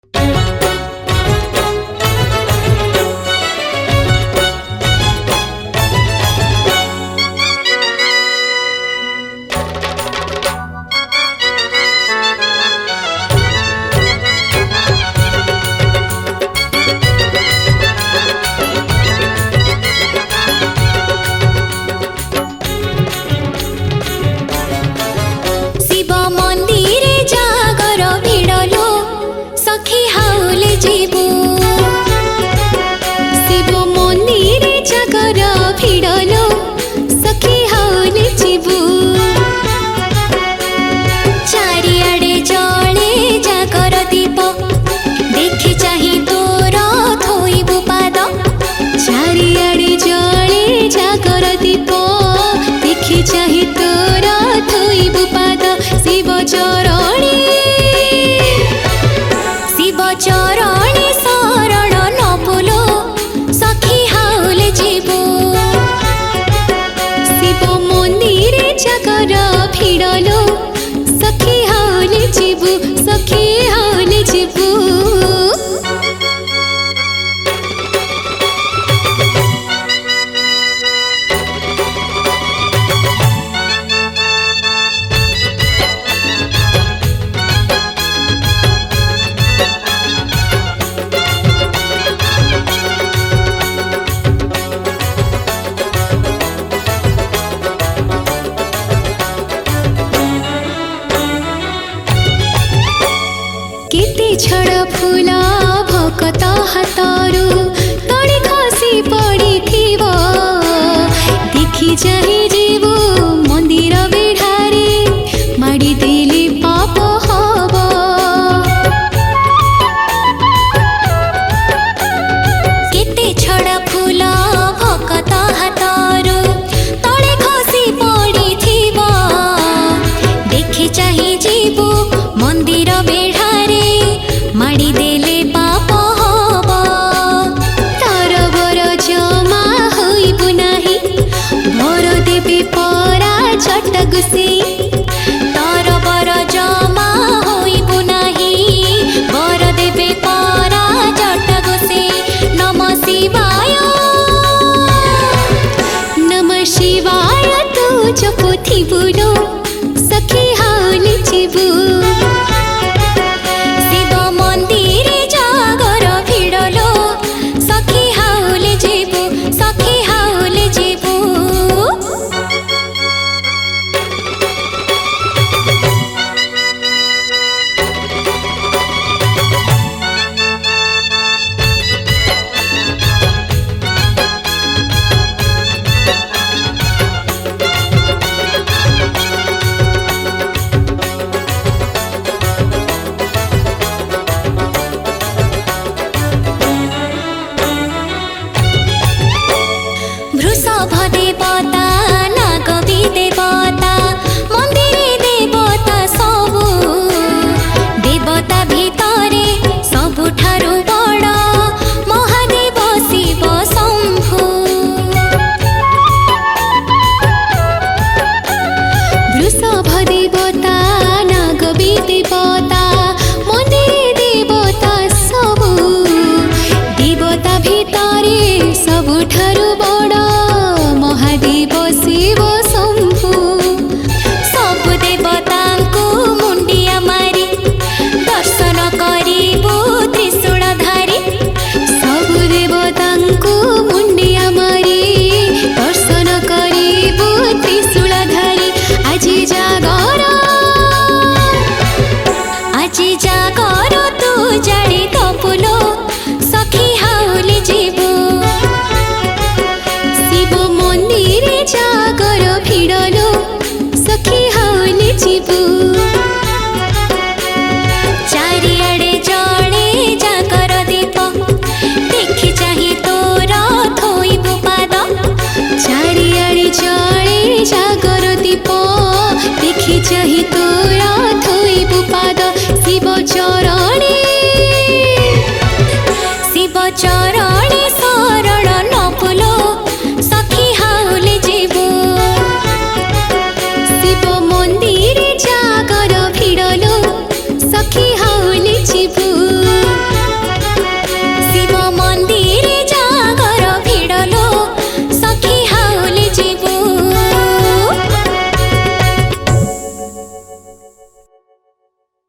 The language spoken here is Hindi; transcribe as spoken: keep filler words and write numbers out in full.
चाहे तोरा थोइबु पाद शिव चरणी शिव चरणी शरण नपुलो सखी हाउले जीवु शिव मंदिर जागर भिड़लो सखी हाउले जीवु सखी हाउले जीवु छड़ फूला भकत हाथरू तले खसी पड़ी थिबो देखि चाहे जीवु मंदिर बेढ़ारे माड़ी देले पाप हबो केते छड़ फूला भकत हाथरू तले खसी पड़ी थिबो देखि चाहे जीवु मंदिर बेढ़ारे माड़ी देले पाप हबो तार बर जमा होइबु नाही भर देबे परा छट गुसी तार बर जमा होइबु नाही भर देबे परा छट गुसी नमः शिवाय नमः शिवाय तू जपुथि बुलो